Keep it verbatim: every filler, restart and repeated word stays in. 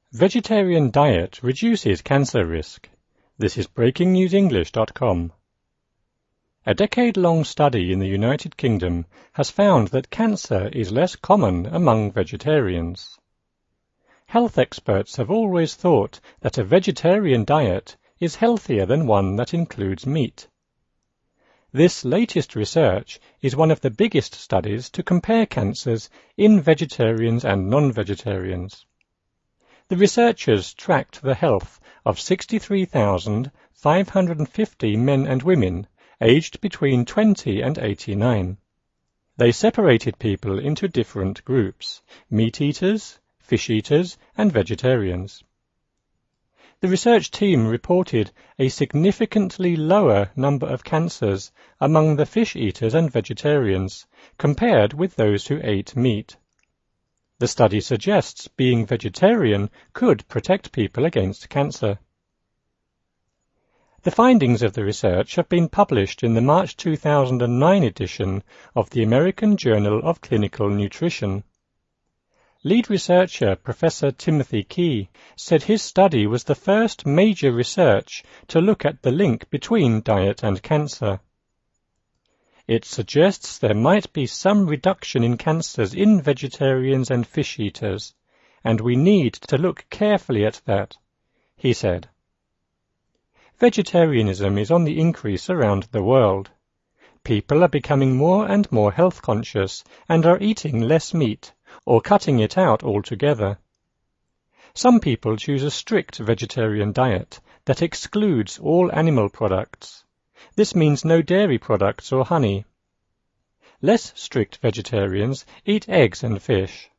Vegetarian diet reduces cancer risk. This is breaking news english dot com. A decade-long study in the United Kingdom has found that cancer is less common among vegetarians. Health experts have always thought that a vegetarian diet is healthier than one that includes meat. This latest research is one of the biggest studies to compare cancers in vegetarians and non-vegetarians. The researchers tracked the health of sixty-three thousand five hundred fifty men and women aged between twenty and eighty-nine. They separated people into different groups: meat eaters, fish eaters, and vegetarians. The research team reported a significantly lower number of cancers among the fish eaters and vegetarians compared with those who ate meat. The study suggests being vegetarian could protect people against cancer. The findings of the research have been published in the March two thousand nine edition of the American Journal of Clinical Nutrition. Lead researcher Professor Timothy Key said his study was the first major research to look at the link between diet and cancer. It suggests there might be some reduction in cancers in vegetarians and fish eaters, and we need to look carefully at that, he said. Vegetarianism is on the increase around the world. People are becoming more and more health conscious and are eating less meat or cutting it out altogether. Some people choose a strict vegetarian diet that excludes all animal products. This means no dairy products or honey. Less strict vegetarians eat eggs and fish.